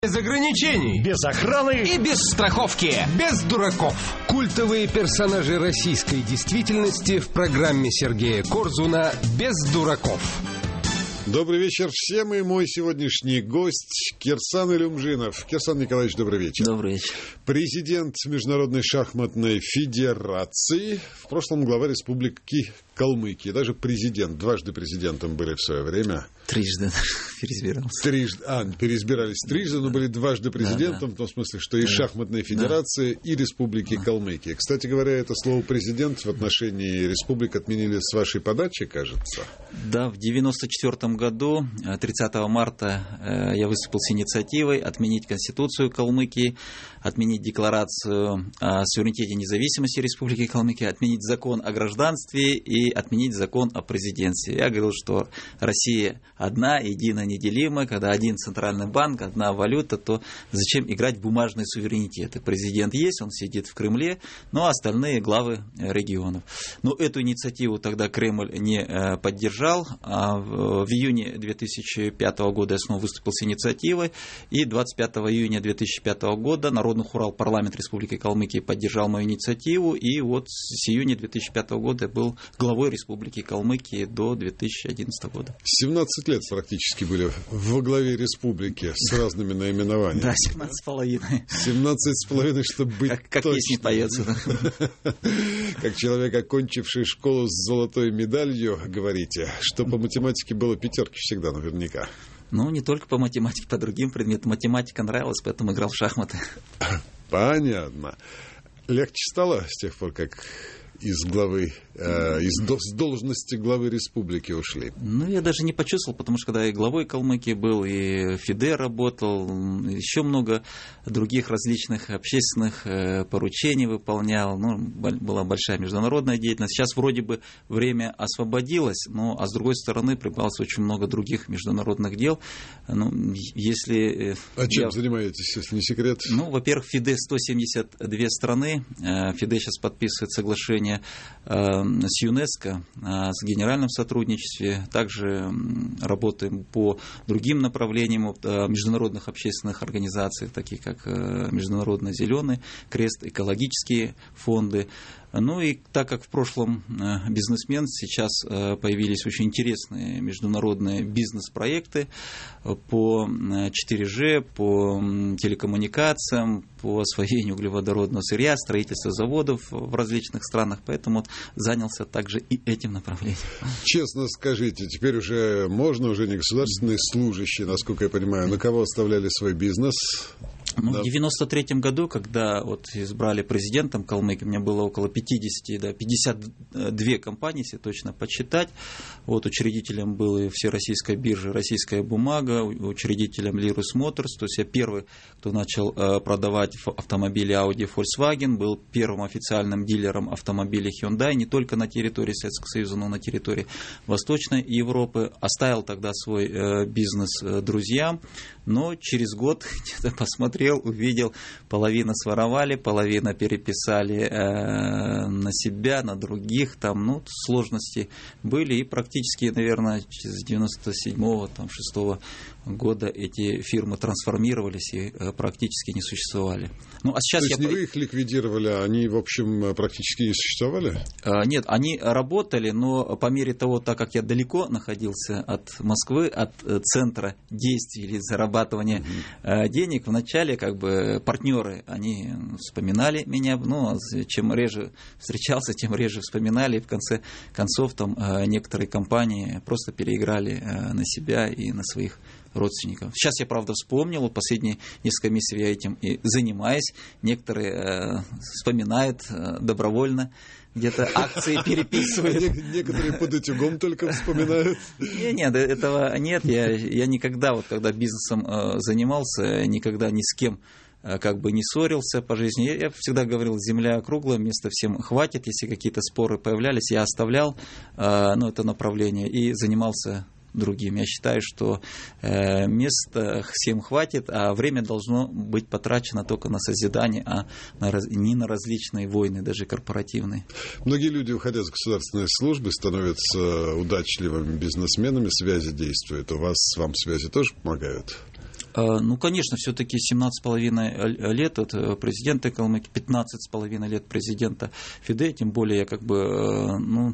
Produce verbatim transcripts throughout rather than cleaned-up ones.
Без ограничений, без охраны и без страховки, без дураков. Культовые персонажи российской действительности в программе Сергея Корзуна «Без дураков». Добрый вечер всем, и мой сегодняшний гость Кирсан Илюмжинов. Кирсан Николаевич, добрый вечер. Добрый вечер. Президент Международной шахматной федерации, в прошлом глава Республики Калмыкия, даже президент, дважды президентом были в свое время. Трижды переизбирался. Трижды, а, переизбирались трижды, но были дважды президентом, да, да. В том смысле, что и да. Шахматной федерации, да. и Республики да. Калмыкия. Кстати говоря, это слово «президент» в отношении республик отменили с вашей подачи, кажется? Да, в девяносто четвёртом году, тридцатого марта, я выступил с инициативой отменить Конституцию Калмыкии, отменить Декларацию о суверенитете и независимости Республики Калмыкия, отменить закон о гражданстве и отменить закон о президентстве. Я говорил, что Россия одна, едино неделима, когда один центральный банк, одна валюта, то зачем играть в бумажный суверенитет? И президент есть, он сидит в Кремле, но остальные главы регионов. Но эту инициативу тогда Кремль не поддержал, а в июне две тысячи пятого года я снова выступил с инициативой, и двадцать пятого июня две тысячи пятого года Народный хурал парламент Республики Калмыкия поддержал мою инициативу, и вот с июня две тысячи пятого года я был главой Республики Калмыкия до две тысячи одиннадцатого года. семнадцать лет практически были во главе республики с разными наименованиями. Да, семнадцать с половиной. семнадцать с половиной, чтобы быть как, как точным. Песни поется. Как человек, окончивший школу с золотой медалью, говорите, что по математике было пятерки всегда наверняка. Ну, не только по математике, по другим предметам. Математика нравилась, поэтому играл в шахматы. Понятно. Легче стало с тех пор, как из главы, э, из до, с должности главы республики ушли? Ну, я даже не почувствовал, потому что когда и главой Калмыкии был, и ФИДЕ работал, еще много других различных общественных э, поручений выполнял. Ну, была большая международная деятельность. Сейчас вроде бы время освободилось, но, а с другой стороны, прибавилось очень много других международных дел. Ну, если... А чем я... занимаетесь, если не секрет? Ну, во-первых, ФИДЕ сто семьдесят две страны. ФИДЕ сейчас подписывает соглашение с ЮНЕСКО, с генеральным сотрудничеством. Также работаем по другим направлениям международных общественных организаций, таких как Международный зеленый крест, экологические фонды. Ну и так как в прошлом бизнесмен, сейчас появились очень интересные международные бизнес-проекты по четыре джи, по телекоммуникациям, по освоению углеводородного сырья, строительству заводов в различных странах, поэтому вот занялся также и этим направлением. Честно скажите, теперь уже можно, уже не государственные служащие, насколько я понимаю, на кого оставляли свой бизнес? Ну, да. В девяносто третьем году, когда вот избрали президентом Калмыкии, у меня было около пятьдесят, да, пятьдесят две компании, если точно подсчитать. Вот, учредителем была Всероссийская биржа «Российская бумага», учредителем Лирус Моторс, то есть я первый, кто начал продавать автомобили Audi, Volkswagen, был первым официальным дилером автомобилей Hyundai не только на территории Советского Союза, но и на территории Восточной Европы. Оставил тогда свой бизнес друзьям, но через год где-то посмотрел, увидел, половина своровали, половина переписали э, на себя, на других, там, ну, сложности были, и практически, наверное, с девяносто седьмого, там, шестого года эти фирмы трансформировались и э, практически не существовали. Ну, а сейчас То есть я... не вы их ликвидировали, а они, в общем, практически не существовали? Э, нет, они работали, но по мере того, так как я далеко находился от Москвы, от э, центра действий или зарабатывания э, денег, вначале как бы партнеры, они вспоминали меня, ну, чем реже встречался, тем реже вспоминали, и в конце концов там некоторые компании просто переиграли на себя и на своих родственников. Сейчас я, правда, вспомнил, последние несколько месяцев я этим и занимаюсь, некоторые вспоминают добровольно, где-то акции переписывают. Некоторые под утюгом только вспоминают. Нет, нет, этого нет. Я, я никогда, вот когда бизнесом э, занимался, никогда ни с кем э, как бы не ссорился по жизни. Я, я всегда говорил, земля круглая, места всем хватит. Если какие-то споры появлялись, я оставлял э, ну, это направление и занимался другим. Я считаю, что э, места всем хватит, а время должно быть потрачено только на созидание, а на, не на различные войны, даже корпоративные. Многие люди, уходя с государственной службы, становятся удачливыми бизнесменами, связи действуют. У вас, вам связи тоже помогают? Ну, конечно, все-таки семнадцать с половиной лет от президента Калмыкии, пятнадцать с половиной лет президента Фиде, тем более я как бы ну,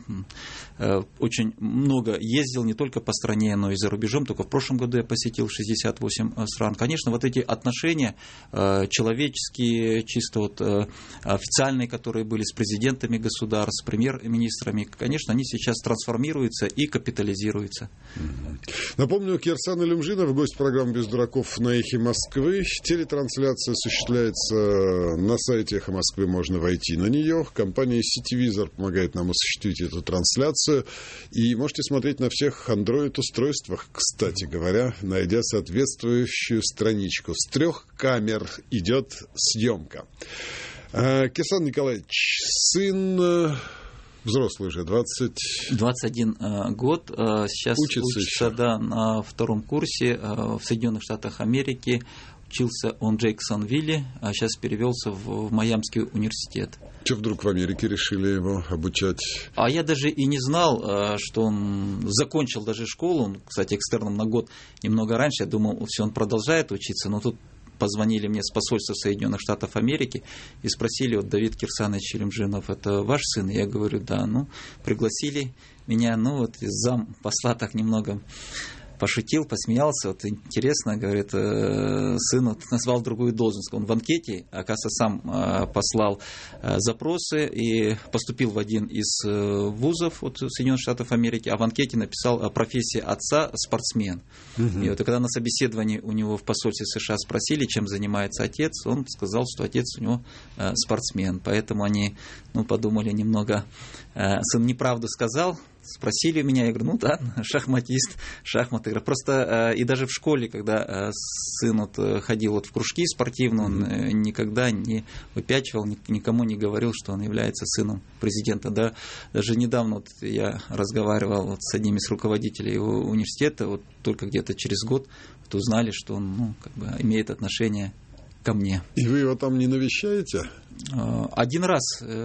очень много ездил не только по стране, но и за рубежом. Только в прошлом году я посетил шестьдесят восемь стран. Конечно, вот эти отношения человеческие, чисто вот официальные, которые были с президентами государств, с премьер-министрами, конечно, они сейчас трансформируются и капитализируются. Напомню, Кирсан Илюмжинов, гость программы «Без дураков» на «Эхе Москвы». Телетрансляция осуществляется на сайте «Эхо Москвы», можно войти на нее. Компания «Ситивизор» помогает нам осуществить эту трансляцию. И можете смотреть на всех Android-устройствах, кстати говоря, найдя соответствующую страничку. С трех камер идет съемка. Кирсан Николаевич, сын... Взрослый уже, двадцать... двадцать один год. Сейчас учится, учится да, на втором курсе в Соединенных Штатах Америки. Учился он в Джексонвилле, а сейчас перевелся в Майамский университет. Что вдруг в Америке решили его обучать? А я даже и не знал, что он закончил даже школу. Он, кстати, экстерном на год немного раньше. Я думал, все, он продолжает учиться, но тут позвонили мне с посольства Соединенных Штатов Америки и спросили, вот Давид Кирсанович Илюмжинов, это ваш сын? Я говорю, да. Ну, пригласили меня, ну вот зам посла так немного пошутил, посмеялся, вот интересно, говорит, сын вот, назвал другую должность, он в анкете, оказывается, сам послал запросы и поступил в один из вузов вот, Соединенных Штатов Америки, а в анкете написал профессия отца спортсмен. Угу. И вот и когда на собеседовании у него в посольстве США спросили, чем занимается отец, он сказал, что отец у него спортсмен, поэтому они ну, подумали немного, сын неправду сказал. Спросили меня, я говорю, ну да, шахматист, шахматы. Просто и даже в школе, когда сын вот ходил вот в кружки спортивные, он mm-hmm. никогда не выпячивал, никому не говорил, что он является сыном президента. Да, даже недавно вот я разговаривал вот с одним из руководителей его университета, вот только где-то через год вот узнали, что он ну, как бы имеет отношение ко мне. И вы его там не навещаете? Один раз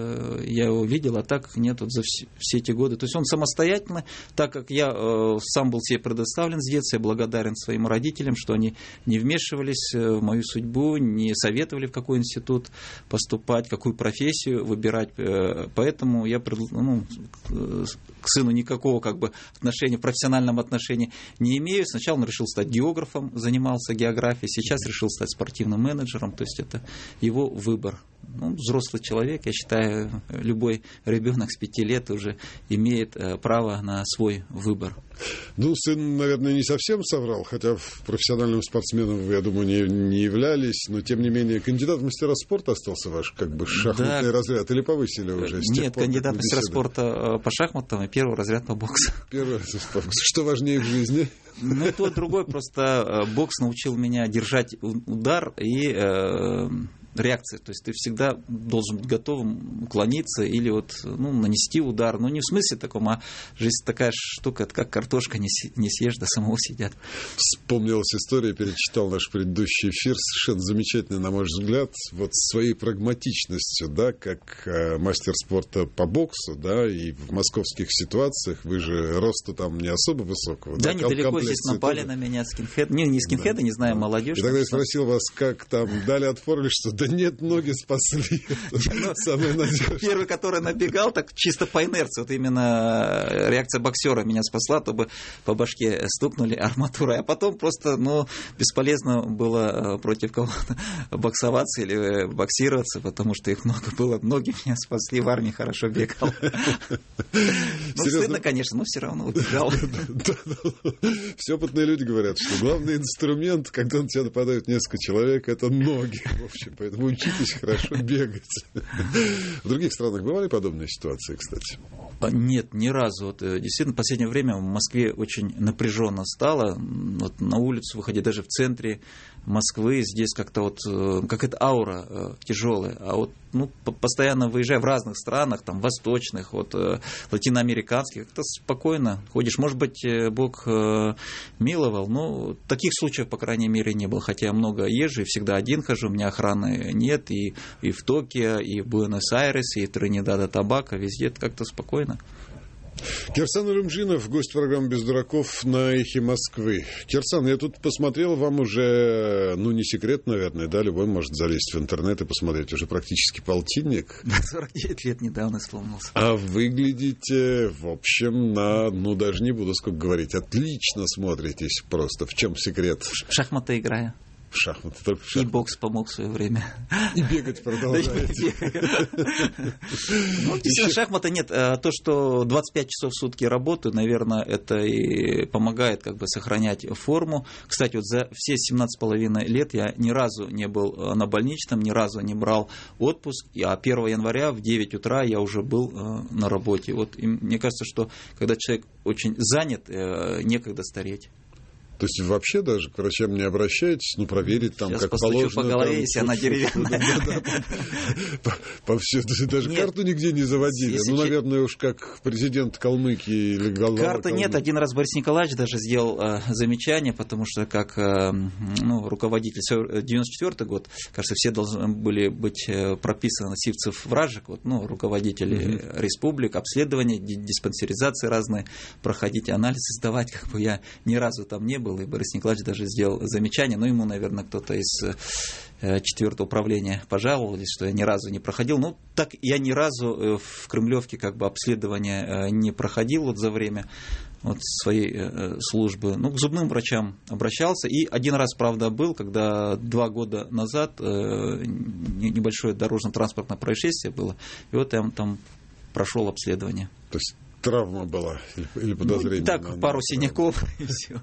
я его видел, а так нет вот за все, все эти годы. То есть он самостоятельно, так как я сам был себе предоставлен с детства, я благодарен своим родителям, что они не вмешивались в мою судьбу, не советовали, в какой институт поступать, какую профессию выбирать. Поэтому я ну, к сыну никакого как бы отношения, профессиональном отношении не имею. Сначала он решил стать географом, занимался географией, сейчас решил стать спортивным менеджером. То есть это его выбор. Ну, взрослый человек, я считаю, любой ребенок с пяти лет уже имеет право на свой выбор. Ну, сын, наверное, не совсем соврал, хотя профессиональным спортсменом, я думаю, не, не являлись, но, тем не менее, кандидат в мастера спорта остался ваш, как бы, шахматный да. разряд, или повысили уже? Нет, пор, кандидат в мастера спорта по шахматам и первый разряд по боксу. Первый разряд по боксу. Что важнее в жизни? Ну, то, другой, просто бокс научил меня держать удар и... реакция, то есть ты всегда должен быть готовым уклониться или вот, ну, нанести удар, ну не в смысле таком, а жизнь такая штука, это как картошка, не, не съешь, до самого съедят. Вспомнилась история, перечитал наш предыдущий эфир, совершенно замечательный, на мой взгляд, вот своей прагматичностью, да, как э, мастер спорта по боксу, да, и в московских ситуациях, вы же росту там не особо высокого. Да, да недалеко здесь напали тоже на меня скинхед, не, не скинхеды, да. не знаю, молодежь. И тогда я спросил вас, как там дали отпор или что? Да нет, ноги спасли. Самое надежное. Первый, который набегал, так чисто по инерции. Вот именно реакция боксера меня спасла, то бы по башке стукнули арматурой. А потом просто, ну, бесполезно было против кого-то боксоваться или боксироваться, потому что их много было. Ноги меня спасли, в армии хорошо бегал. Ну, стыдно, конечно, но все равно убегал. Все опытные люди говорят, что главный инструмент, когда на тебя нападают несколько человек, это ноги. В общем, поэтому учитесь хорошо бегать. В других странах бывали подобные ситуации, кстати? Нет, ни разу. Вот, действительно, в последнее время в Москве очень напряженно стало. Вот, на улицу выходить, даже в центре Москвы, здесь как-то вот какая-то аура тяжелая. А вот ну, постоянно выезжая в разных странах, там, восточных, вот, латиноамериканских, как-то спокойно ходишь. Может быть, Бог миловал, но таких случаев, по крайней мере, не было. Хотя я много езжу и всегда один хожу, у меня охраны нет и, и в Токио, и в Буэнос-Айресе, и в Тринидад и Тобаго, везде это как-то спокойно. Кирсан Алимжинов, гость программы «Без дураков» на «Эхе Москвы». Кирсан, я тут посмотрел, вам уже, ну, не секрет, наверное, да, любой может залезть в интернет и посмотреть, уже практически полтинник. сорок девять лет недавно сломался. А выглядите, в общем, на, ну, даже не буду сколько говорить, отлично смотритесь просто. В чем секрет? В шахматы играю. В шахматы, только в шахматы. И бокс помог в свое время. И бегать продолжаете. Ну, действительно, шахматы нет. То, что двадцать пять часов в сутки работаю, наверное, это и помогает как бы сохранять форму. Кстати, вот за все семнадцать с половиной лет я ни разу не был на больничном, ни разу не брал отпуск, а первого января в девять утра я уже был на работе. Вот, и мне кажется, что когда человек очень занят, некогда стареть. То есть вообще даже к врачам не обращаетесь, ну, проверить там, сейчас как положено. Сейчас по голове, если она деревянная. Даже карту нигде не заводили. Ну, наверное, уж как президент Калмыкии или глава Карты нет. Один раз Борис Николаевич даже сделал замечание, потому что как руководитель, девяносто четвёртый год, кажется, все должны были быть прописаны Сивцев, Вражек, ну, руководители республик, обследования, диспансеризации разные, проходить анализы, сдавать, как бы я ни разу там не был. И Борис Николаевич даже сделал замечание, но ему, наверное, кто-то из четвертого управления пожаловались, что я ни разу не проходил. Ну, так я ни разу в Кремлевке как бы обследования не проходил вот за время вот своей службы. Ну, к зубным врачам обращался. И один раз, правда, был, когда два года назад небольшое дорожно-транспортное происшествие было, и вот я там прошел обследование. То есть травма была или подозрение? Ну, так, пару синяков и все.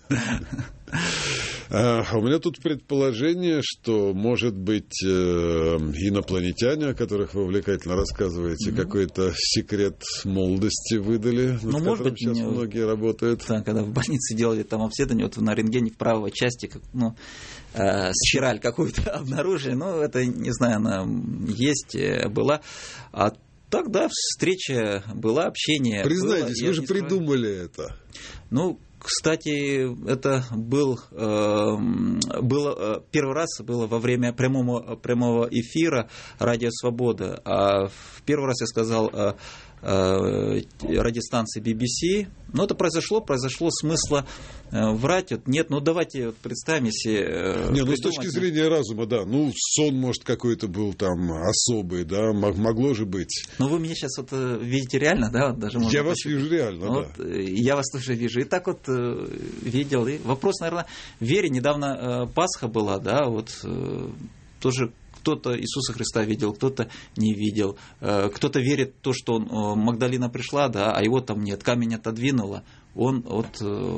А у меня тут предположение, что, может быть, инопланетяне, о которых вы увлекательно рассказываете, mm-hmm. какой-то секрет молодости выдали, над ну, которым быть, сейчас мне... многие работают. Да, когда в больнице делали там обследование, вот на рентгене в правой части, ну, э, спираль какую-то обнаружили, ну, это, не знаю, она есть, была, а тогда встреча была, общение. Признайтесь, было, вы же придумали это. Ну, кстати, это был, э, было, первый раз было во время прямого, прямого эфира «Радио Свобода». А в первый раз я сказал э, э, радиостанции би би си. Но это произошло, произошло смысла э, врать. Вот, нет, ну давайте вот представим, если... Э, не, ну с точки зрения разума, да. Ну, сон, может, какой-то был там особый, да, могло же быть. Ну, вы меня сейчас вот видите реально, да? Вот, даже я вас вижу реально, вот, да. Я вас тоже вижу. И так вот э, видел. И вопрос, наверное, в вере. Недавно э, Пасха была, да, вот э, тоже... Кто-то Иисуса Христа видел, кто-то не видел. Кто-то верит в то, что он, Магдалина пришла, да, а его там нет. Камень отодвинула, он вот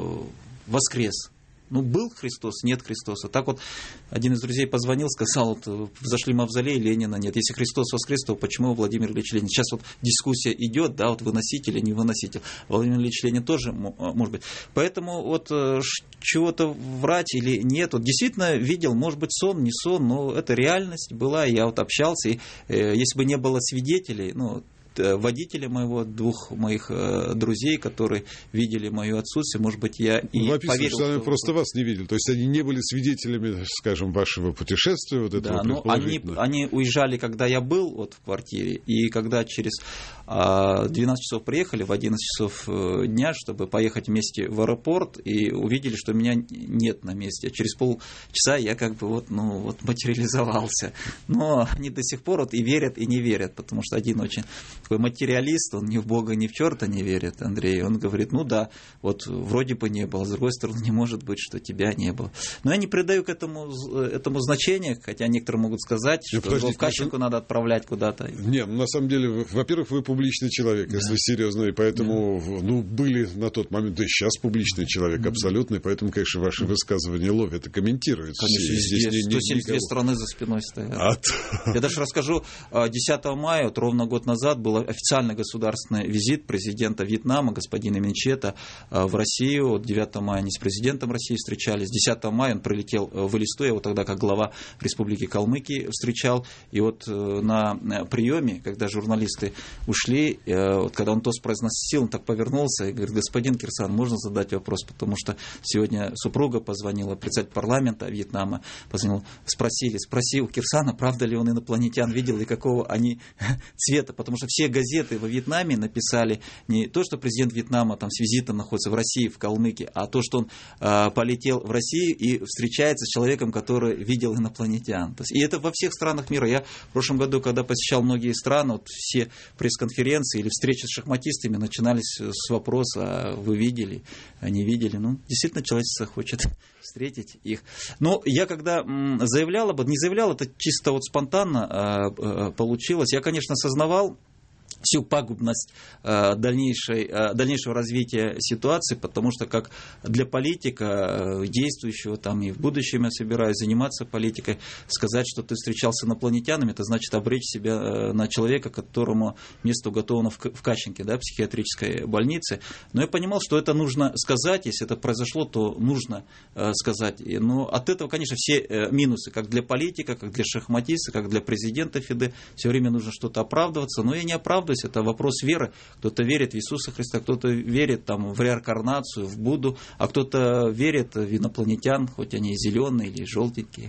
воскрес. Ну, был Христос, нет Христоса. Так вот, один из друзей позвонил, сказал, вот, зашли в мавзолей, Ленина нет. Если Христос воскрес, то почему Владимир Ильич Ленин? Сейчас вот дискуссия идет, да, вот выноситель или не выноситель. Владимир Ильич Ленин тоже, может быть. Поэтому вот чего-то врать или нет. Вот действительно видел, может быть, сон, не сон, но это реальность была. Я вот общался, и если бы не было свидетелей, ну, водителя моего, двух моих э, друзей, которые видели мое отсутствие, может быть, я и ну, поверил, что... что... просто вас не видели, то есть они не были свидетелями, скажем, вашего путешествия, вот этого, да, но они, они уезжали, когда я был вот в квартире, и когда через э, двенадцать часов приехали, в одиннадцать часов дня, чтобы поехать вместе в аэропорт, и увидели, что меня нет на месте. Через полчаса я как бы вот, ну, вот материализовался. Но они до сих пор вот и верят, и не верят, потому что один очень такой материалист, он ни в Бога, ни в черта не верит, Андрей. Он говорит, ну да, вот вроде бы не было, с другой стороны, не может быть, что тебя не было. Но я не придаю к этому, этому значения, хотя некоторые могут сказать, что Кащенку надо отправлять куда-то. Нет, на самом деле, во-первых, вы публичный человек, да. Если серьезно, и поэтому, да. ну, были на тот момент, да и сейчас публичный человек, да. абсолютно, и поэтому, конечно, ваши да. высказывания ловят и комментируют. Конечно, здесь сто семьдесят две страны за спиной стоят. А я даже расскажу, десятого мая, вот ровно год назад, был официальный государственный визит президента Вьетнама, господина Минчета, в Россию. девятого мая они с президентом России встречались. десятого мая он прилетел в Элисту, я его тогда как глава Республики Калмыкия встречал. И вот на приеме, когда журналисты ушли, вот когда он тост произносил, он так повернулся и говорит, господин Кирсан, можно задать вопрос, потому что сегодня супруга позвонила, председатель парламента Вьетнама позвонил, спросили, спроси у Кирсана, правда ли он инопланетян видел и какого они цвета, потому что все все газеты во Вьетнаме написали не то, что президент Вьетнама там с визитом находится в России, в Калмыкии, а то, что он э, полетел в Россию и встречается с человеком, который видел инопланетян. То есть, и это во всех странах мира. Я в прошлом году, когда посещал многие страны, вот все пресс-конференции или встречи с шахматистами начинались с вопроса: а вы видели, а не видели? Ну, действительно, человечество хочет встретить их. Но я когда заявлял об этом, не заявлял, это чисто вот спонтанно э, э, получилось. Я, конечно, осознавал всю пагубность э, дальнейшей, э, дальнейшего развития ситуации, потому что как для политика, э, действующего там и в будущем я собираюсь заниматься политикой, сказать, что ты встречался с инопланетянами, это значит обречь себя э, на человека, которому место уготовано в, в Кащенке, да, психиатрической больнице. Но я понимал, что это нужно сказать, если это произошло, то нужно э, сказать. Но от этого, конечно, все э, минусы, как для политика, как для шахматиста, как для президента ФИДЕ, все время нужно что-то оправдываться, но я не оправдываюсь. Это вопрос веры. Кто-то верит в Иисуса Христа, кто-то верит там, в реинкарнацию, в Будду, а кто-то верит в инопланетян, хоть они и зеленые или желтенькие.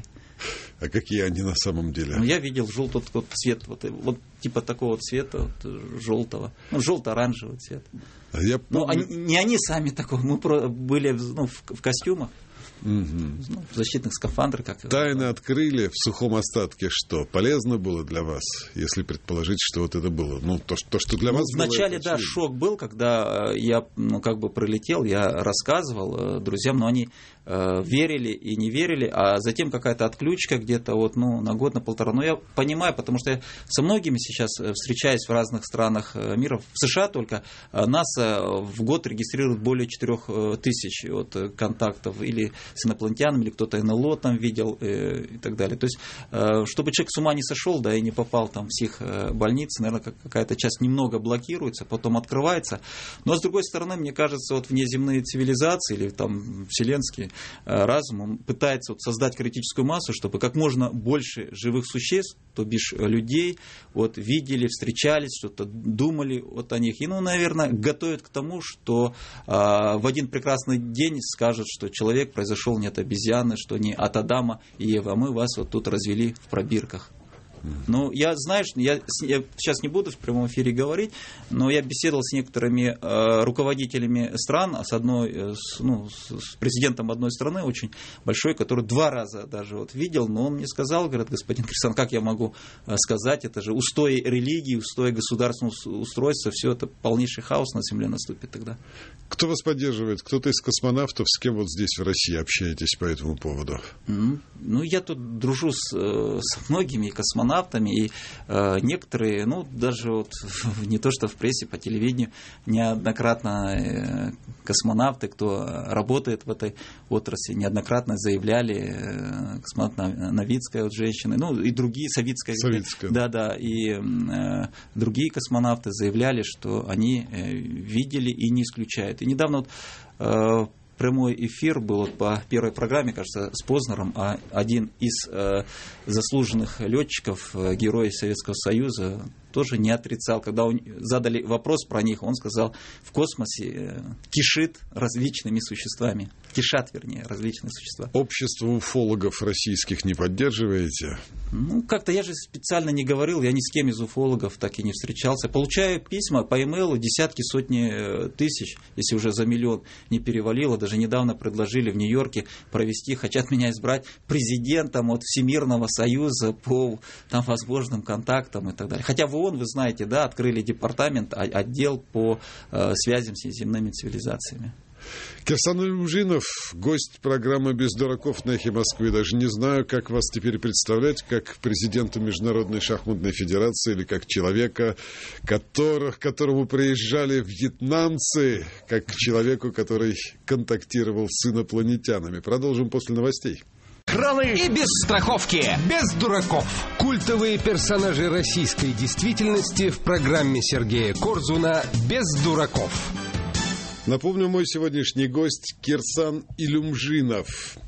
А какие они на самом деле? Ну, я видел желтый вот, цвет, вот, вот типа такого цвета, вот, желтого, ну, желто-оранжевый цвет. А я помню... Ну, они, не они сами такого, мы были ну, в, в костюмах. Угу. Ну, в защитных скафандрах. Как Тайны открыли в сухом остатке что? Полезно было для вас, если предположить, что вот это было? Ну, то, то что для ну, вас вначале, было, да, шок был, когда я, ну, как бы прилетел, я рассказывал друзьям, но они э, верили и не верили, а затем какая-то отключка где-то вот, ну, на год, на полтора. Но я понимаю, потому что я со многими сейчас встречаюсь в разных странах мира. В США только НАСА в год регистрирует более четырех тысяч вот, контактов или с инопланетянами, или кто-то эн эл о там видел э, и так далее. То есть, э, чтобы человек с ума не сошел, да, и не попал там в психбольницы, наверное, какая-то часть немного блокируется, потом открывается. Но, с другой стороны, мне кажется, вот внеземные цивилизации или там вселенские э, разум, он пытается вот, создать критическую массу, чтобы как можно больше живых существ, то бишь людей, вот, видели, встречались, что-то думали вот о них. И, ну, наверное, готовят к тому, что э, в один прекрасный день скажут, что человек произошел не от обезьяны, что не от Адама и Евы, а мы вас вот тут развели в пробирках. Ну, я, знаешь, я, я сейчас не буду в прямом эфире говорить, но я беседовал с некоторыми э, руководителями стран, с одной, с, ну, с президентом одной страны, очень большой, который два раза даже вот видел, но он мне сказал, говорит, господин Кирсан, как я могу сказать, это же устои религии, устои государственного устройства, все это полнейший хаос на земле наступит тогда. Кто вас поддерживает? Кто-то из космонавтов, с кем вот здесь в России общаетесь по этому поводу? Mm-hmm. Ну, я тут дружу с, с многими космонавтами, и э, некоторые, ну, даже вот не то что в прессе, по телевидению, неоднократно э, космонавты, кто работает в этой отрасли, неоднократно заявляли, э, космонавт Новицкая, вот женщины, ну, и другие, Савицкая, Савицкая. Да, да, и э, другие космонавты заявляли, что они э, видели и не исключают. И недавно вот, э, прямой эфир был вот по первой программе, кажется, с Познером, а один из э, заслуженных летчиков, э, герой Советского Союза, тоже не отрицал. Когда он, задали вопрос про них, он сказал, в космосе э, кишит различными существами. Кишат, вернее, различные существа. Общество уфологов российских не поддерживаете? Ну, как-то я же специально не говорил, я ни с кем из уфологов так и не встречался. Получаю письма по имейлу десятки, сотни тысяч, если уже за миллион не перевалило. Даже недавно предложили в Нью-Йорке провести, хотят меня избрать президентом от Всемирного Союза по там, возможным контактам и так далее. Хотя в ООН, вы знаете, да, открыли департамент, отдел по э, связям с земными цивилизациями. Кирсан Илюмжинов, гость программы «Без дураков» на «Эхе Москвы». Даже не знаю, как вас теперь представлять, как президента Международной шахматной федерации или как человека, которых, которому приезжали вьетнамцы, как к человеку, который контактировал с инопланетянами. Продолжим после новостей. Кралы и без страховки, без дураков. Культовые персонажи российской действительности в программе Сергея Корзуна «Без дураков». Напомню, мой сегодняшний гость Кирсан Илюмжинов.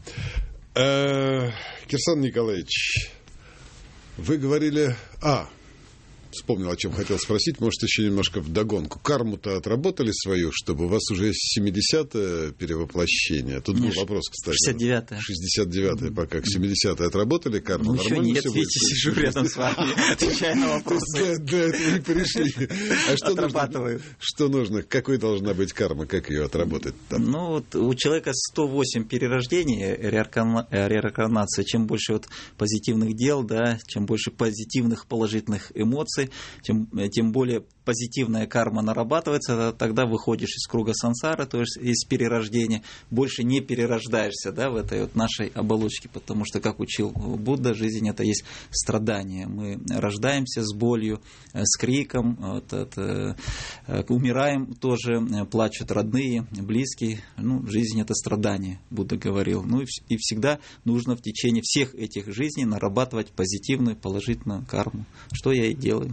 Э, Кирсан Николаевич, вы говорили... А, вспомнил, о чем хотел спросить, может, еще немножко вдогонку. Карму-то отработали свою, чтобы у вас уже семидесятое перевоплощение? Тут был вопрос, кстати. шестьдесят девятое. шестьдесят девятое пока. К семидесятое отработали карму? Ну, еще нет, видите, сижу рядом с вами, отвечаю на вопросы. Да, это вы пришли. А что Отрабатываю. Что нужно? Какой должна быть карма? Как ее отработать? Ну, вот у человека сто восемь перерождений, реинкарнация. Чем больше вот позитивных дел, да, чем больше позитивных положительных эмоций, Тем, тем более позитивная карма нарабатывается, тогда выходишь из круга сансары, то есть из перерождения, больше не перерождаешься, да, в этой вот нашей оболочке, потому что, как учил Будда, жизнь это есть страдание. Мы рождаемся с болью, с криком, вот это, умираем тоже, плачут родные, близкие. Ну, жизнь это страдание, Будда говорил. Ну и, и всегда нужно в течение всех этих жизней нарабатывать позитивную, положительную карму, что я и делаю.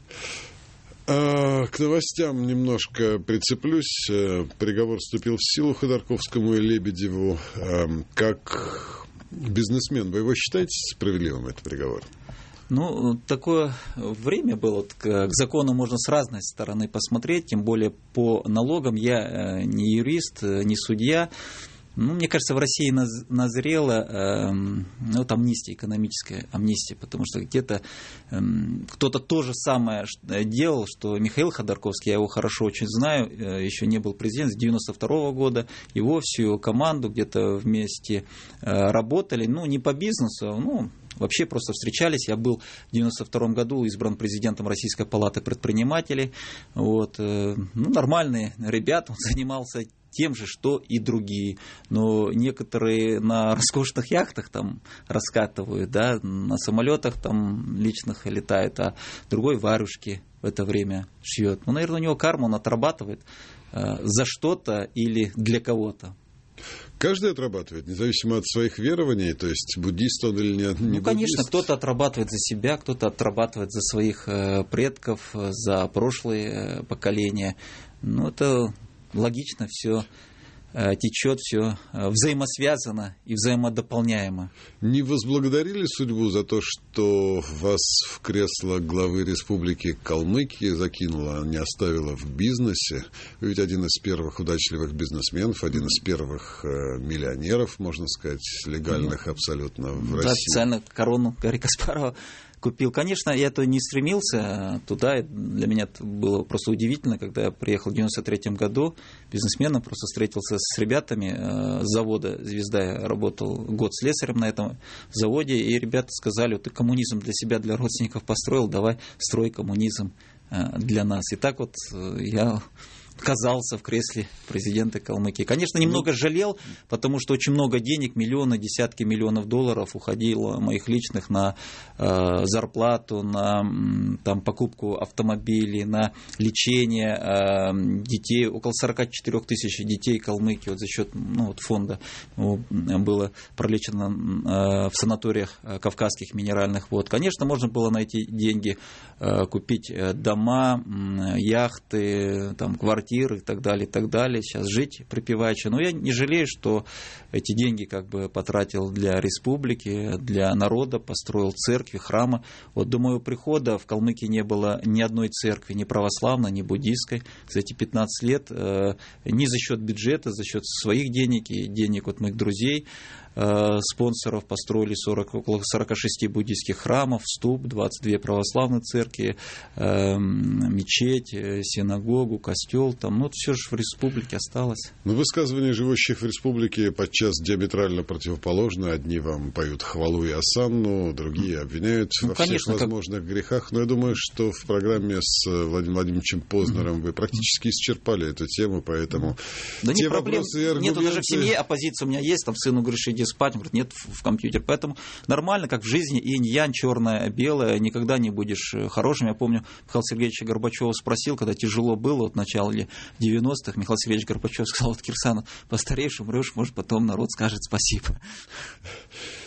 А, к новостям немножко прицеплюсь. Приговор вступил в силу Ходорковскому и Лебедеву. А, как бизнесмен, вы его считаете справедливым, этот приговор? Ну, такое время было, к закону можно с разной стороны посмотреть, тем более по налогам. Я не юрист, не судья. Ну, мне кажется, в России назрела э, ну, вот амнистия, экономическая амнистия, потому что где-то э, кто-то то же самое делал, что Михаил Ходорковский, я его хорошо очень знаю, э, еще не был президентом, с девяносто второго года, его всю его команду где-то вместе э, работали, ну, не по бизнесу, ну, вообще просто встречались. Я был в девяносто втором году избран президентом Российской палаты предпринимателей. Вот. Ну, нормальные ребята, он занимался тем же, что и другие. Но некоторые на роскошных яхтах там раскатывают, да, на самолетах там личных летают, а другой варежки в это время шьет. Ну, наверное, у него карма, он отрабатывает э, за что-то или для кого-то. Каждый отрабатывает, независимо от своих верований, то есть буддист он или не, не буддист? Ну, конечно, кто-то отрабатывает за себя, кто-то отрабатывает за своих э, предков, за прошлые э, поколения. Ну, это логично, все э, течет, все э, взаимосвязано и взаимодополняемо. Не возблагодарили судьбу за то, что вас в кресло главы Республики Калмыкия закинула, не оставила в бизнесе? Вы ведь один из первых удачливых бизнесменов, один из первых э, миллионеров, можно сказать, легальных абсолютно в да, России. Официально корону Гарри Каспарова купил. Конечно, я то не стремился туда. Для меня это было просто удивительно, когда я приехал в девяносто третьем году бизнесменом, просто встретился с ребятами с завода «Звезда». Я работал год слесарем на этом заводе, и ребята сказали: ты коммунизм для себя, для родственников построил, давай строй коммунизм для нас. И так вот я оказался в кресле президента Калмыкии. Конечно, немного жалел, потому что очень много денег, миллионы, десятки миллионов долларов уходило моих личных на э, зарплату, на там, покупку автомобилей, на лечение э, детей. Около сорок четыре тысячи детей Калмыкии вот за счет ну, вот фонда было пролечено э, в санаториях Кавказских минеральных вод. Конечно, можно было найти деньги, э, купить дома, э, яхты, там, квартиры, и так далее, и так далее. Сейчас жить припеваючи. Но я не жалею, что эти деньги как бы потратил для республики, для народа, построил церкви, храмы. Вот до моего прихода в Калмыкии не было ни одной церкви, ни православной, ни буддийской. За эти пятнадцать лет э, не за счет бюджета, за счет своих денег и денег от моих друзей, спонсоров построили сорок, около сорок шесть буддийских храмов, ступ, двадцать две православные церкви, э, мечеть, синагогу, костел. Там, ну, все же в республике осталось. Но высказывания живущих в республике подчас диаметрально противоположны. Одни вам поют хвалу и осанну, другие обвиняют ну, во конечно, всех возможных как... грехах. Но я думаю, что в программе с Владимиром Владимировичем Познером вы практически исчерпали эту тему, поэтому да те нет проблем. вопросы и аргументы... Нету даже в семье оппозиции у меня есть, там сыну говоришь, иди спать, он говорит, нет в компьютер. Поэтому нормально, как в жизни, инь-янь, черное, белое, никогда не будешь хорошим. Я помню, Михаил Сергеевич Горбачев спросил, когда тяжело было, вот в начале девяностых, Михаил Сергеевич Горбачев сказал: вот, Кирсанов, постареешь, умрешь, может, потом народ скажет спасибо.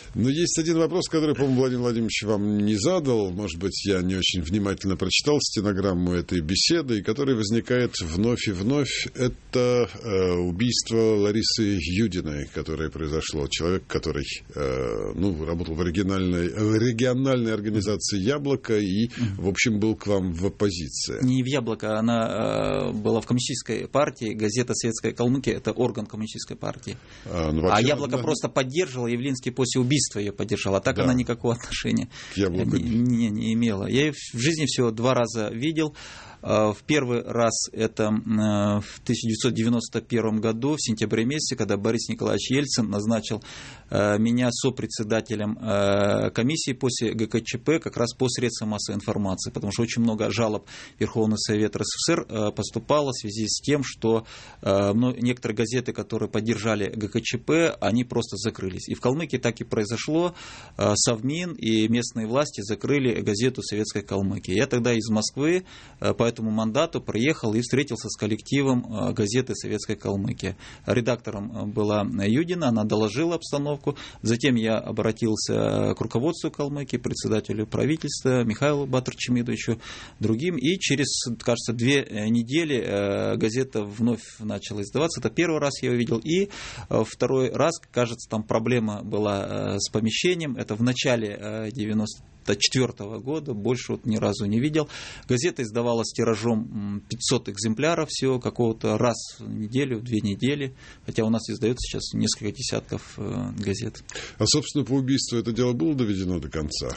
Но есть один вопрос, который, по-моему, Владимир Владимирович вам не задал. Может быть, я не очень внимательно прочитал стенограмму этой беседы, и который возникает вновь и вновь. Это э, убийство Ларисы Юдиной, которое произошло. Человек, который э, ну, работал в, оригинальной, в региональной организации «Яблоко» и, в общем, был к вам в оппозиции. Не в «Яблоко», она э, была в коммунистической партии. Газета «Советская Калмыкия» — это орган коммунистической партии. А, ну, а «Яблоко» она... просто поддерживало, Явлинский после убийства ее поддержал, а так да. она никакого отношения не, не, не имела. Я ее в жизни всего два раза видел. В первый раз это в тысяча девятьсот девяносто первом году, в сентябре месяце, когда Борис Николаевич Ельцин назначил меня сопредседателем комиссии после ГКЧП как раз по средствам массовой информации, потому что очень много жалоб в Верховный Совет РСФСР поступало в связи с тем, что некоторые газеты, которые поддержали ГКЧП, они просто закрылись. И в Калмыкии так и произошло. Совмин и местные власти закрыли газету «Советская Калмыкия». Я тогда из Москвы по этому мандату приехал и встретился с коллективом газеты «Советская Калмыкия». Редактором была Юдина, она доложила обстановку. Затем я обратился к руководству Калмыкии, председателю правительства Михаилу Батырчимидовичу, другим. И через, кажется, две недели газета вновь начала издаваться. Это первый раз я ее видел. И второй раз, кажется, там проблема была с помещением. Это в начале девяносто четвёртого года, больше вот ни разу не видел. Газета издавалась тиражом пятьсот экземпляров всего, какого-то раз в неделю, в две недели, хотя у нас издается сейчас несколько десятков газет. А, собственно, по убийству это дело было доведено до конца?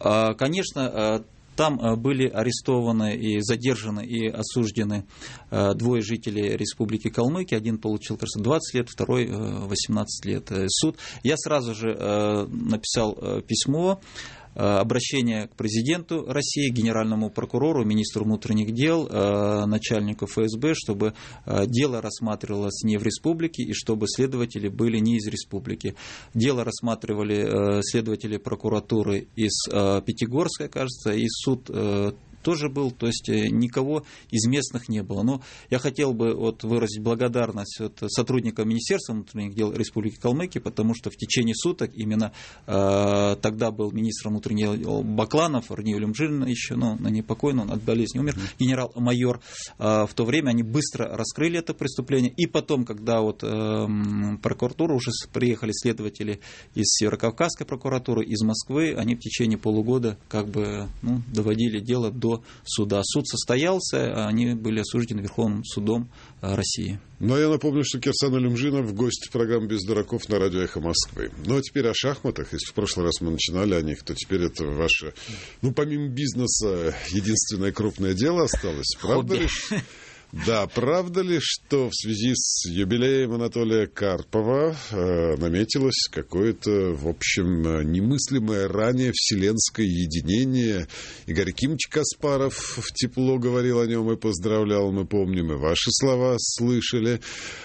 Конечно, там были арестованы и задержаны и осуждены двое жителей Республики Калмыкия. Один получил, кажется, двадцать лет, второй восемнадцать лет. Суд. Я сразу же написал письмо, обращение к президенту России, генеральному прокурору, министру внутренних дел, начальнику эф эс бэ, чтобы дело рассматривалось не в республике и чтобы следователи были не из республики. Дело рассматривали следователи прокуратуры из Пятигорска, кажется, и суд тоже был, то есть никого из местных не было. Но я хотел бы вот выразить благодарность вот сотрудникам Министерства внутренних дел Республики Калмыкия, потому что в течение суток именно э, тогда был министр внутренних дел Бакланов, Рни Улюмжин еще, ну, на непокойно, он от болезни умер, генерал-майор. Э, в то время они быстро раскрыли это преступление, и потом, когда вот э, прокуратура, уже приехали следователи из Северокавказской прокуратуры, из Москвы, они в течение полугода как бы ну, доводили дело до суда. Суд состоялся, они были осуждены Верховным судом России. Ну, а я напомню, что Кирсан Улюмжинов, гость программы «Без дураков» на радио «Эхо Москвы». Ну, а теперь о шахматах. Если в прошлый раз мы начинали о них, то теперь это ваше, ну, помимо бизнеса, единственное крупное дело осталось. Правда ли? Да, правда ли, что в связи с юбилеем Анатолия Карпова э, наметилось какое-то, в общем, немыслимое ранее вселенское единение? Игорь Кимович Каспаров тепло говорил о нем и поздравлял, мы помним, и ваши слова слышали.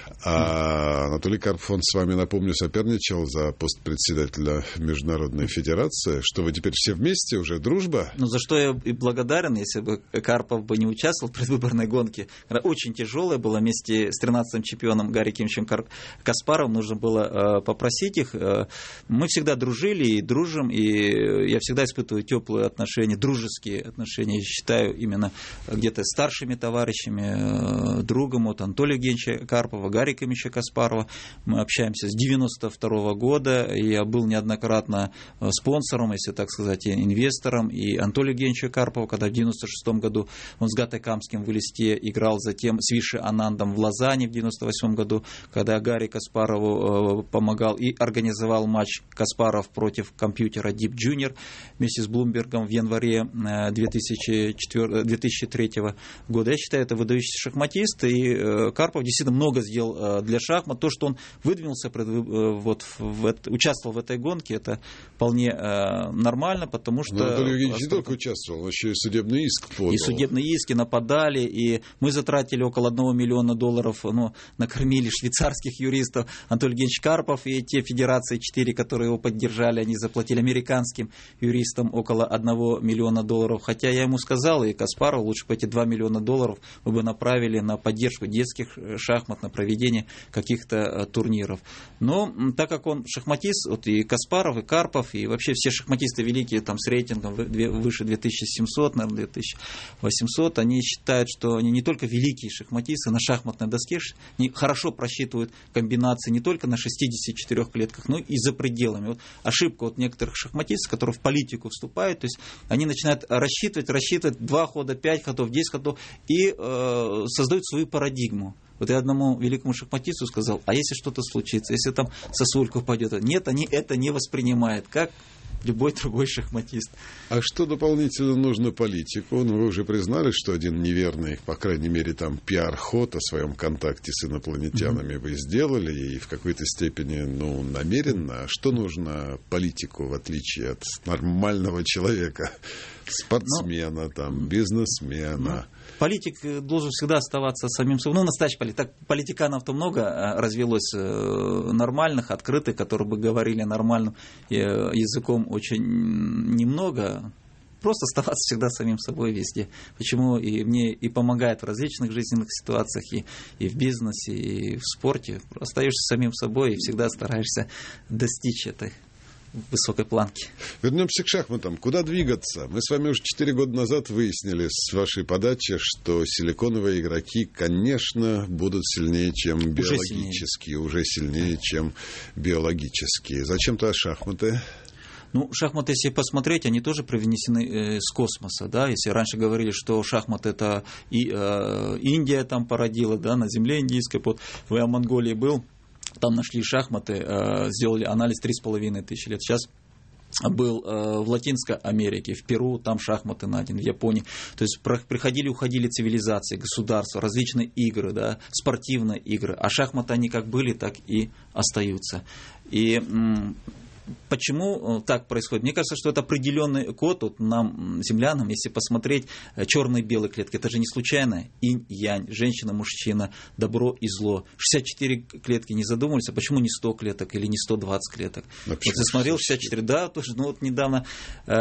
А Анатолий Карпов, он с вами, напомню, соперничал за пост председателя Международной Федерации. Что вы теперь все вместе, уже дружба? Ну, за что я и благодарен, если бы Карпов бы не участвовал в предвыборной гонке. Очень тяжелая была вместе с тринадцатым чемпионом Гарри Кимовичем Каспаровым. Нужно было попросить их. Мы всегда дружили и дружим, и я всегда испытываю теплые отношения, дружеские отношения. Я считаю именно где-то старшими товарищами, другом от Анатолия Евгеньевича Карпова, Гарри Кимовича Каспарова. Мы общаемся с девяносто второго года. Я был неоднократно спонсором, если так сказать, инвестором. И Анатолия Евгеньевича Карпова, когда в девяносто шестом году он с Гатайкамским в Элисте играл, затем с Виши Анандом в Лозанне в девяносто восьмом году, когда Гарри Каспарову помогал и организовал матч Каспаров против компьютера Deep Junior вместе с Блумбергом в январе две тысячи третьего года. Я считаю, это выдающийся шахматист, и Карпов действительно много сделал для шахмат. То, что он выдвинулся, вот, в, участвовал в этой гонке, это вполне нормально, потому что... Анатолий Евгеньевич не только участвовал, он еще и судебный иск подал. И судебные иски нападали, и мы затратили потратили около одного миллиона долларов, ну, накормили швейцарских юристов. Анатолий Евгеньевич Карпов и те федерации четыре, которые его поддержали, они заплатили американским юристам около одного миллиона долларов. Хотя я ему сказал, и Каспаров, лучше бы эти два миллиона долларов мы бы направили на поддержку детских шахмат, на проведение каких-то турниров. Но так как он шахматист, вот и Каспаров, и Карпов, и вообще все шахматисты великие, там с рейтингом выше две тысячи семьсот, наверное, две тысячи восемьсот, они считают, что они не только великие шахматисты на шахматной доске, они хорошо просчитывают комбинации не только на шестидесяти четырёх клетках, но и за пределами. Вот ошибка вот некоторых шахматистов, которые в политику вступают, то есть они начинают рассчитывать, рассчитывать два хода, пять ходов, десять ходов и э, создают свою парадигму. Вот я одному великому шахматисту сказал, а если что-то случится, если там сосулька упадет? Нет, они это не воспринимают, как любой другой шахматист. А что дополнительно нужно политику? Ну, вы уже признали, что один неверный, по крайней мере, там пиар-ход о своем контакте с инопланетянами mm-hmm. вы сделали, и в какой-то степени, ну, намеренно. А что нужно политику, в отличие от нормального человека, спортсмена, ну, там, бизнесмена? Ну, политик должен всегда оставаться самим собой. Ну, настоящий политик. Так, политиканов-то много развелось нормальных, открытых, которые бы говорили нормальным языком, очень немного. Просто оставаться всегда самим собой везде. Почему и мне и помогает в различных жизненных ситуациях, и, и в бизнесе, и в спорте. Остаешься самим собой и всегда стараешься достичь этой высокой планки. Вернемся к шахматам. Куда двигаться? Мы с вами уже четыре года назад выяснили с вашей подачи, что силиконовые игроки, конечно, будут сильнее, чем биологические. Уже сильнее, уже сильнее чем биологические. Зачем-то шахматы? Ну, шахматы, если посмотреть, они тоже привнесены э, с космоса, да, если раньше говорили, что шахматы это и, э, Индия там породила, да, на земле индийской, вот в Монголии был, там нашли шахматы, э, сделали анализ три с половиной тысячи лет, сейчас был э, в Латинской Америке, в Перу, там шахматы найдены, в Японии. То есть приходили, уходили цивилизации, государства, различные игры, да, спортивные игры. А шахматы они как были, так и остаются. И м- Почему так происходит? Мне кажется, что это определенный код вот нам, землянам, если посмотреть черные и белые клетки. Это же не случайно. Инь-янь, женщина, мужчина, добро и зло. шестьдесят четыре клетки, не задумывались, а почему не сто клеток или не сто двадцать клеток? А вот я смотрел шестьдесят четыре, да, тоже, ну вот недавно э,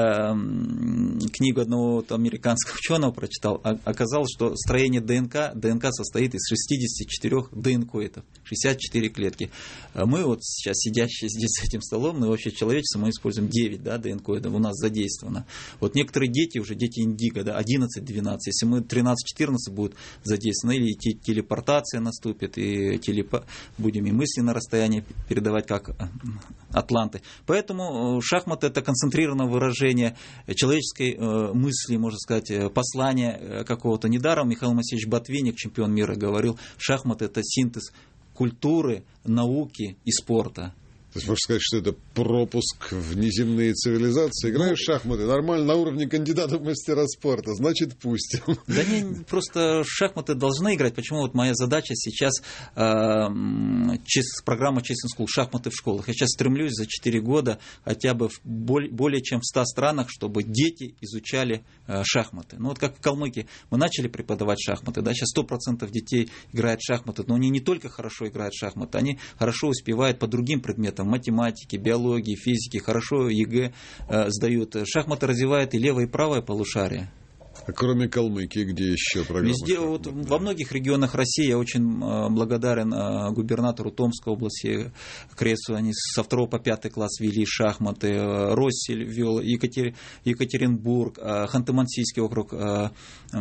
книгу одного вот, американского ученого прочитал. А, оказалось, что строение ДНК, ДНК состоит из шестидесяти четырёх ДНКоидов, шестьдесят четыре клетки. Мы вот сейчас сидящие здесь с этим столом, мы вообще человечество, мы используем девять, да, ДНКоидов, у нас задействовано. Вот некоторые дети, уже дети индиго, да, одиннадцать-двенадцать, если мы тринадцать-четырнадцать будет задействовано, или телепортация наступит, и телепо... будем и мысли на расстоянии передавать, как атланты. Поэтому шахматы — это концентрированное выражение человеческой мысли, можно сказать, послания какого-то. Недаром Михаил Моисеевич Ботвинник, чемпион мира, говорил, шахматы — это синтез культуры, науки и спорта. То есть можно сказать, что это пропуск в неземные цивилизации. Играешь в шахматы нормально на уровне кандидата в мастера спорта, значит пусть. Да не, просто шахматы должны играть. Почему вот моя задача сейчас э, чес, программа Chessing School, шахматы в школах. Я сейчас стремлюсь за четыре года хотя бы в более, более чем в ста странах, чтобы дети изучали э, шахматы. Ну вот как в Калмыкии мы начали преподавать шахматы, да, сейчас сто процентов детей играют в шахматы, но они не только хорошо играют в шахматы, они хорошо успевают по другим предметам, математики, биологии, физики, хорошо ЕГЭ э, сдают. Шахматы развивают и левое, и правое полушарие. А кроме Калмыкии, где еще программа? Везде, вот, во многих регионах России я очень э, благодарен э, губернатору Томской области Кресу. Они со второго по пятый класс вели шахматы. Э, Россель вел, Екатер... Екатеринбург, э, Ханты-Мансийский округ, э, э,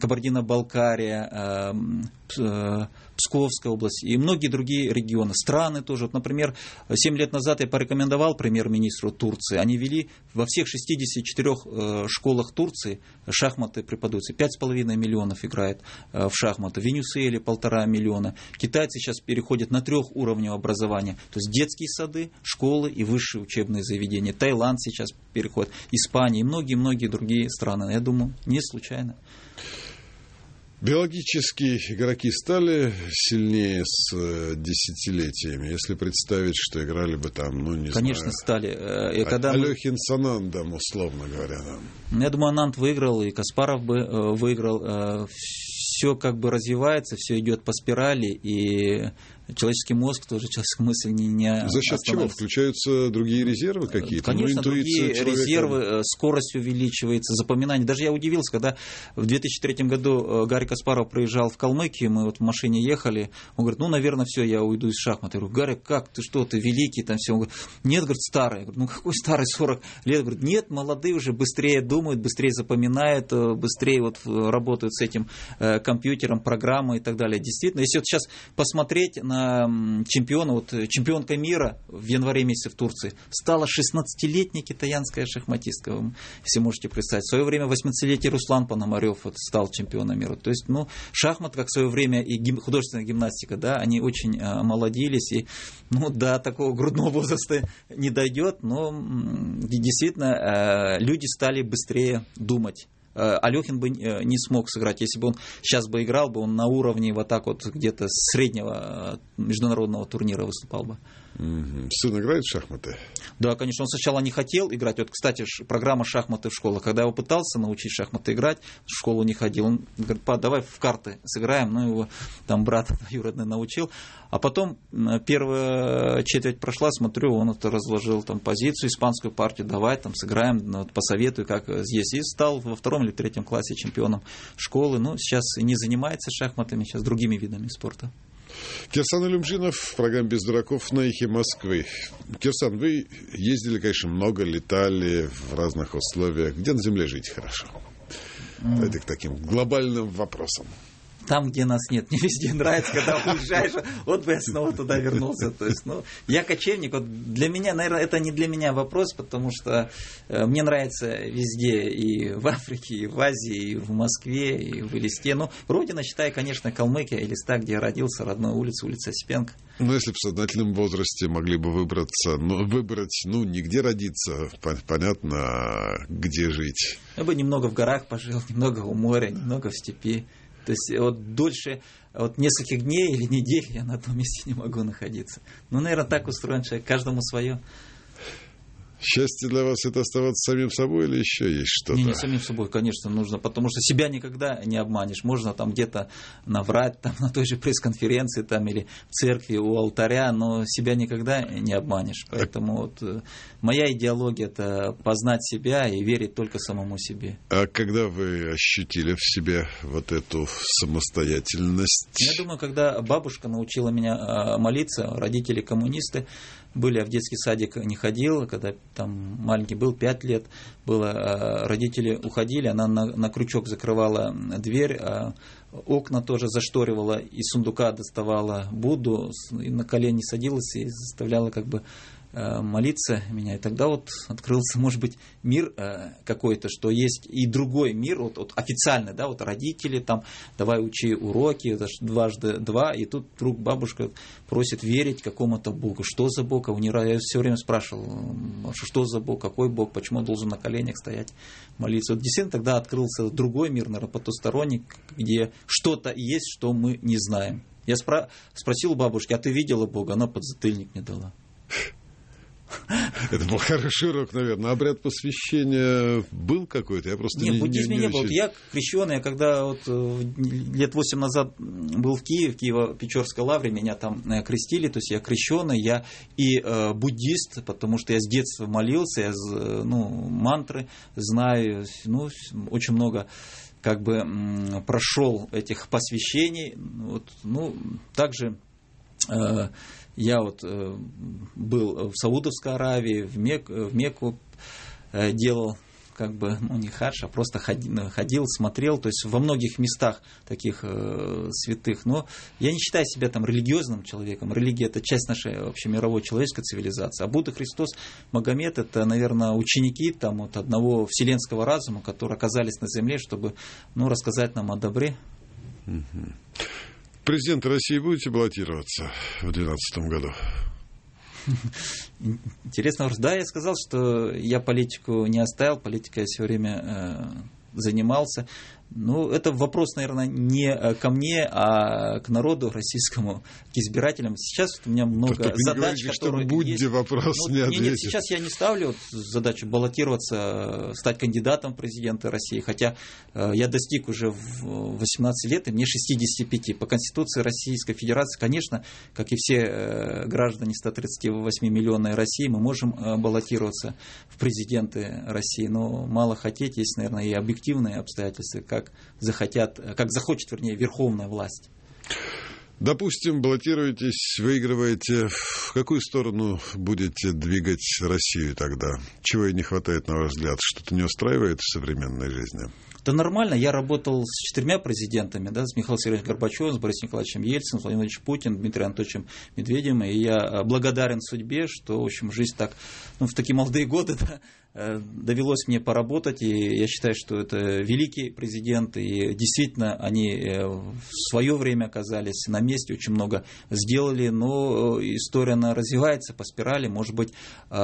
Кабардино-Балкария, э, э, Псковская область и многие другие регионы. Страны тоже. Вот, например, семь лет назад я порекомендовал премьер-министру Турции. Они вели во всех шестидесяти четырёх э, школах Турции шахматы преподаются. пять с половиной миллионов играет э, в шахматы. В Венесуэле полтора миллиона. Китайцы сейчас переходят на трехуровневое образование. То есть детские сады, школы и высшие учебные заведения. Таиланд сейчас переходит. Испания и многие-многие другие страны. Я думаю, не случайно. Биологические игроки стали сильнее с десятилетиями, если представить, что играли бы там, ну, не Конечно, знаю... Конечно, стали. И когда Алехин мы... с Анандом, условно говоря. Да. Я думаю, Ананд выиграл, и Каспаров бы выиграл. все как бы развивается, все идет по спирали, и человеческий мозг тоже, человеческая мысль не, не За счет чего? Включаются другие резервы какие-то? Конечно, ну, другие человека... резервы, скорость увеличивается, запоминание. Даже я удивился, когда в две тысячи третьем году Гарри Каспаров приезжал в Калмыкию, мы вот в машине ехали, он говорит, ну, наверное, все, я уйду из шахмат. Я говорю, Гарри, как, ты что, ты великий, там все. Он говорит, нет, говорит, старый. Я говорю, ну, какой старый, сорок лет? Говорит, нет, молодые уже быстрее думают, быстрее запоминают, быстрее вот работают с этим компьютером, программой и так далее. Действительно, если вот сейчас посмотреть на чемпиона, вот чемпионка мира в январе месяце в Турции стала шестнадцатилетняя китаянская шахматистка, если можете представить. В свое время восьмидесятилетний Руслан Пономарев вот стал чемпионом мира. То есть, ну, шахмат, как в свое время и гим, художественная гимнастика, да, они очень а, омолодились, и, ну, до такого грудного возраста не дойдет, но действительно а, люди стали быстрее думать. Алехин бы не смог сыграть. Если бы он сейчас бы играл, бы он на уровне вот так вот где-то среднего международного турнира выступал бы. Mm-hmm. Сын играет в шахматы? Да, конечно, он сначала не хотел играть. Вот, кстати, программа «Шахматы в школах». Когда я его пытался научить шахматы играть, в школу не ходил. Он говорит, па, давай в карты сыграем. Ну, его там брат юродный научил. А потом первая четверть прошла, смотрю, он это разложил там позицию, испанскую партию, давай там сыграем, ну, вот, посоветую, как здесь. И стал во втором или третьем классе чемпионом школы. Ну, сейчас не занимается шахматами, сейчас другими видами спорта. Кирсан Алимжинов в программе «Без дураков» на эхе Москвы. Кирсан, вы ездили, конечно, много, летали в разных условиях. Где на Земле жить хорошо? Mm. Это к таким глобальным вопросам. Там, где нас нет, мне везде нравится, когда уезжаешь, вот бы я снова туда вернулся. То есть, ну, я кочевник, вот для меня, наверное, это не для меня вопрос, потому что э, мне нравится везде, и в Африке, и в Азии, и в Москве, и в Элисте. Ну, родина, считаю, конечно, Калмыкия, Элиста, где я родился, родная улица, улица Осипенко. Ну, если в сознательном возрасте могли бы выбраться, ну, выбрать, ну, не где родиться, понятно, а где жить. Я бы немного в горах пожил, немного у моря, немного в степи. То есть вот дольше вот нескольких дней или недель я на одном месте не могу находиться. Ну, наверное, так устроен человек, каждому свое. Счастье для вас — это оставаться самим собой или еще есть что-то? Не, не самим собой, конечно, нужно, потому что себя никогда не обманешь. Можно там где-то наврать, там, на той же пресс-конференции там, или в церкви у алтаря, но себя никогда не обманешь. Поэтому вот, моя идеология — это познать себя и верить только самому себе. А когда вы ощутили в себе вот эту самостоятельность? Я думаю, когда бабушка научила меня молиться, родители коммунисты были, я в детский садик не ходил, когда там маленький был, пять лет было, родители уходили, она на, на крючок закрывала дверь, а окна тоже зашторивала, из сундука доставала Будду, и на колени садилась и заставляла как бы молиться меня. И тогда вот открылся, может быть, мир какой-то, что есть и другой мир, вот, вот официальный, да, вот родители там, давай учи уроки, это дважды два, и тут вдруг бабушка просит верить какому-то Богу. Что за Бог? А у нее, я все время спрашивал, что за Бог, какой Бог, почему он должен на коленях стоять, молиться. Вот действительно тогда открылся другой мир, наверное, потусторонний, где что-то есть, что мы не знаем. Я спро- спросил у бабушки, а ты видела Бога? Она подзатыльник мне дала. Это был хороший урок, наверное. Обряд посвящения был какой-то? Я просто Нет, не, в буддизме не, не, не было. Вот я крещеный, когда вот лет восемь назад был в Киеве, в Киево-Печорской лавре, меня там крестили, то есть я крещеный, я и э, буддист, потому что я с детства молился, я ну, мантры знаю, ну, очень много как бы прошел этих посвящений. Вот, ну, также э, я вот э, был в Саудовской Аравии, в, Мек, в Мекку э, делал, как бы, ну не хадж, а просто ходил, ходил, смотрел, то есть во многих местах таких э, святых. Но я не считаю себя там религиозным человеком. Религия — это часть нашей вообще мировой человеческой цивилизации. А Будда, Христос, Магомед — это, наверное, ученики там, вот, одного вселенского разума, которые оказались на земле, чтобы ну, рассказать нам о добре. Президент России будете баллотироваться в две тысячи двенадцатом году? Интересный вопрос. Да, я сказал, что я политику не оставил, политикой я все время э, занимался. Ну, это вопрос, наверное, не ко мне, а к народу российскому, к избирателям. Сейчас у меня много Только задач, не говорите, которые что есть. вопрос ну, не нет, ответит. нет, сейчас я не ставлю вот задачу баллотироваться, стать кандидатом в президенты России, хотя э, я достиг уже в восемнадцать лет, и мне шестьдесят пять. По Конституции Российской Федерации, конечно, как и все э, граждане сто тридцать восемь миллионной России, мы можем э, баллотироваться в президенты России, но мало хотеть, есть, наверное, и объективные обстоятельства, как захотят, как захочет, вернее, верховная власть. Допустим, баллотируетесь, выигрываете. В какую сторону будете двигать Россию тогда? Чего ей не хватает, на ваш взгляд? Что-то не устраивает в современной жизни? Это нормально. Я работал с четырьмя президентами, да, с Михаилом Сергеевичем Горбачевым, с Борисом Николаевичем Ельциным, с Владимиром Владимировичем Путиным, Дмитрием Анатольевичем Медведевым. И я благодарен судьбе, что, в общем, жизнь так, ну, в такие молодые годы, да, довелось мне поработать, и я считаю, что это великие президенты, и действительно они в свое время оказались на месте, очень много сделали, но история, она развивается по спирали, может быть,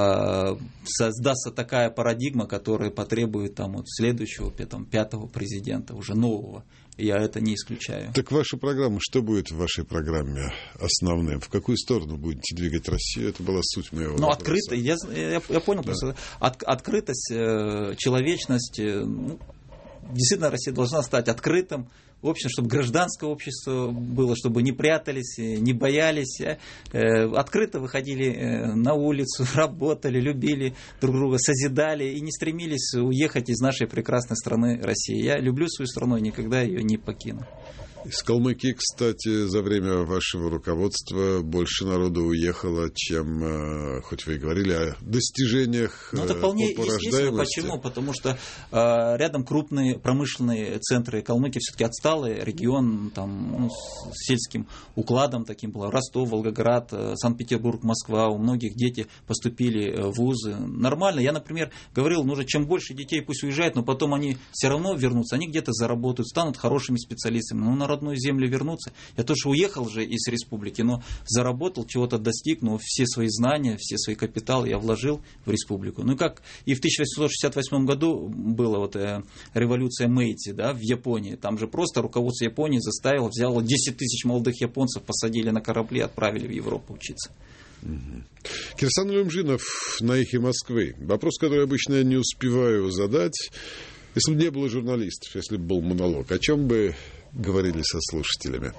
создастся такая парадигма, которая потребует там, вот, следующего, там, пятого президента, уже нового. Я это не исключаю. Так ваша программа, что будет в вашей программе основным? В какую сторону будете двигать Россию? Это была суть моего ну, вопроса. Открыто, я, я, я понял, да. Просто от, открытость, человечность, ну, действительно Россия должна стать открытым обществом, чтобы гражданское общество было, чтобы не прятались, не боялись, открыто выходили на улицу, работали, любили друг друга, созидали и не стремились уехать из нашей прекрасной страны России. Я люблю свою страну и никогда ее не покину. Из Калмыкии, кстати, за время вашего руководства больше народу уехало, чем, хоть вы и говорили о достижениях по рождаемости. Это вполне естественно. Почему? Потому что э, рядом крупные промышленные центры. Калмыкия все-таки отсталый регион, там, ну, с сельским укладом таким был. Ростов, Волгоград, Санкт-Петербург, Москва. У многих дети поступили в вузы. Нормально. Я, например, говорил, нужно чем больше детей пусть уезжают, но потом они все равно вернутся. Они где-то заработают, станут хорошими специалистами. Ну, на родную землю вернуться. Я тоже уехал же из республики, но заработал, чего-то достиг, но все свои знания, все свои капиталы я вложил в республику. Ну, как и в тысяча восемьсот шестьдесят восьмом году была вот э, революция Мэйдзи, да, в Японии. Там же просто руководство Японии заставило, взяло десять тысяч молодых японцев, посадили на корабли, отправили в Европу учиться. Угу. Кирсан Люмжинов на «Эхе Москвы». Вопрос, который обычно я не успеваю задать. Если бы не было журналистов, если бы был монолог, о чем бы говорили со слушателями?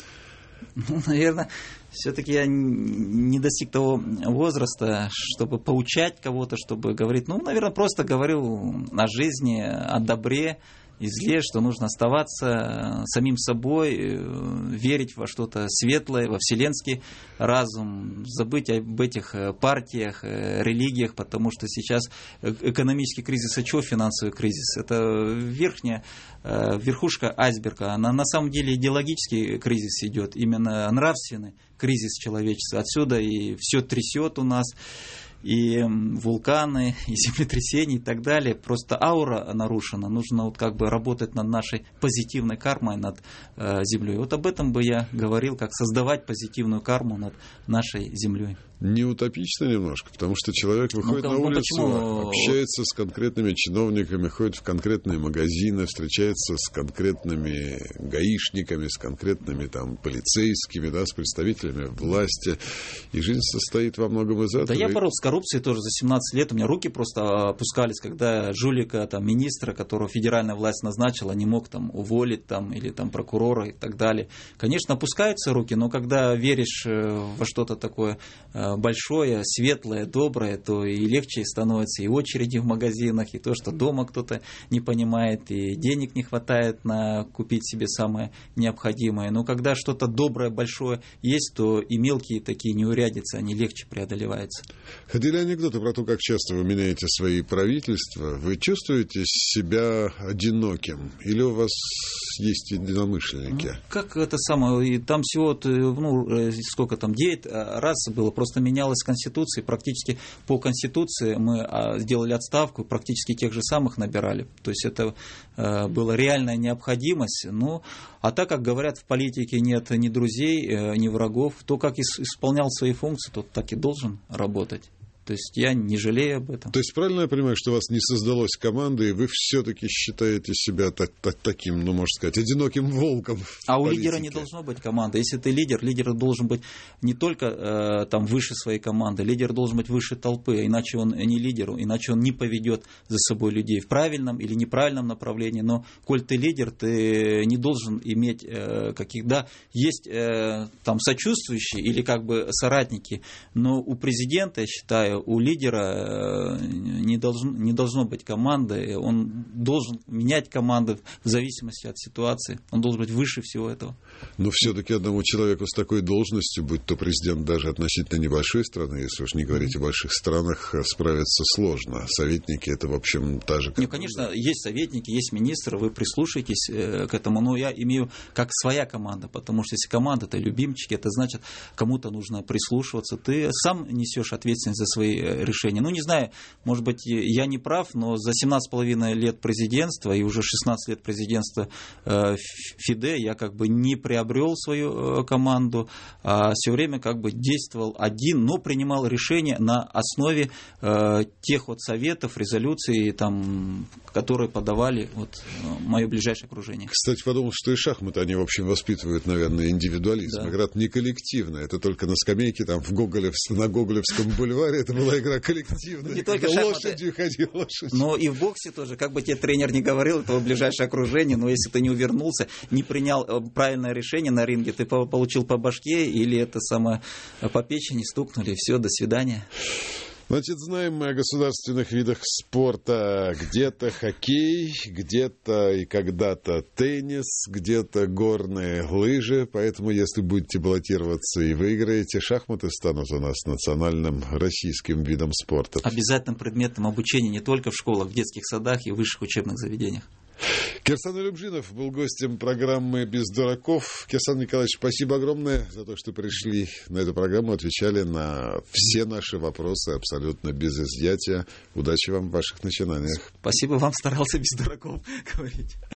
Ну, наверное, все-таки я не достиг того возраста, чтобы поучать кого-то, чтобы говорить. Ну, наверное, просто говорил о жизни, о добре и зле, что нужно оставаться самим собой, верить во что-то светлое, во вселенский разум, забыть об этих партиях, религиях, потому что сейчас экономический кризис, а что финансовый кризис? Это верхняя верхушка айсберга. Она на самом деле идеологический кризис идет, именно нравственный кризис человечества. Отсюда и все трясет у нас. И вулканы, и землетрясения и так далее. Просто аура нарушена. Нужно вот как бы работать над нашей позитивной кармой, над э, землей. Вот об этом бы я говорил, как создавать позитивную карму над нашей землей. Не утопично немножко, потому что человек выходит ну, на улицу, почему? Общается с конкретными чиновниками, ходит в конкретные магазины, встречается с конкретными гаишниками, с конкретными там полицейскими, да, с представителями власти. И жизнь состоит во многом из этого. Да, я боролся с коррупцией тоже за семнадцать лет. У меня руки просто опускались, когда жулика, там, министра, которого федеральная власть назначила, не мог там уволить там, или там прокурора и так далее. Конечно, опускаются руки, но когда веришь во что-то такое большое, светлое, доброе, то и легче становится и очереди в магазинах, и то, что дома кто-то не понимает, и денег не хватает на купить себе самое необходимое. Но когда что-то доброе, большое есть, то и мелкие такие неурядицы, они легче преодолеваются. Ходили анекдоты про то, как часто вы меняете свои правительства. Вы чувствуете себя одиноким? Или у вас есть единомышленники? Ну, как это самое, и там всего, ну, сколько там, девять раз было, просто менялась Конституция, практически по Конституции мы сделали отставку, практически тех же самых набирали. То есть это была реальная необходимость. Ну, а так как говорят, в политике нет ни друзей, ни врагов, то как исполнял свои функции, тот так и должен работать. То есть я не жалею об этом. То есть правильно я понимаю, что у вас не создалось команды, и вы все-таки считаете себя так, так, таким, ну, можно сказать, одиноким волком? А у лидера не должно быть команды. Если ты лидер, лидер должен быть не только э, там выше своей команды, лидер должен быть выше толпы, иначе он не лидер, иначе он не поведет за собой людей в правильном или неправильном направлении. Но коль ты лидер, ты не должен иметь э, каких, да, есть э, там сочувствующие или как бы соратники, но у президента, я считаю, у лидера э, не, должен, не должно быть команды, он должен менять команды в зависимости от ситуации, он должен быть выше всего этого. Но все-таки одному человеку с такой должностью, будь то президент даже относительно небольшой страны, если уж не говорить о больших странах, справиться сложно. Советники — это, в общем, та же... Ну, конечно, есть советники, есть министры, вы прислушаетесь э, к этому, но я имею как своя команда, потому что если команда — это любимчики, это значит, кому-то нужно прислушиваться, ты сам несешь ответственность за свои решения. Ну, не знаю, может быть, я не прав, но за семнадцать с половиной лет президентства и уже шестнадцать лет президентства э, ФИДЕ я как бы не приобрел свою э, команду, а все время как бы действовал один, но принимал решения на основе э, тех вот советов, резолюций, там, которые подавали вот, мое ближайшее окружение. Кстати, подумал, что и шахматы, они, в общем, воспитывают, наверное, индивидуализм. Да. Игра не коллективная, это только на скамейке, там, в Гоголев, на Гоголевском бульваре, это была игра коллективная. Не только шахматы, лошадью ходил, лошадь. Но и в боксе тоже, как бы тебе тренер не говорил, это ближайшее окружение, но если ты не увернулся, не принял правильное решение на ринге, ты получил по башке или это самое по печени стукнули, все, до свидания. Значит, знаем мы о государственных видах спорта. Где-то хоккей, где-то и когда-то теннис, где-то горные лыжи. Поэтому, если будете баллотироваться и выиграете, шахматы станут у нас национальным российским видом спорта. Обязательным предметом обучения не только в школах, в детских садах и высших учебных заведениях. Кирсан Алюбжинов был гостем программы «Без дураков». Кирсан Николаевич, спасибо огромное за то, что пришли на эту программу, отвечали на все наши вопросы абсолютно без изъятия. Удачи вам в ваших начинаниях. Спасибо вам, старался без дураков говорить.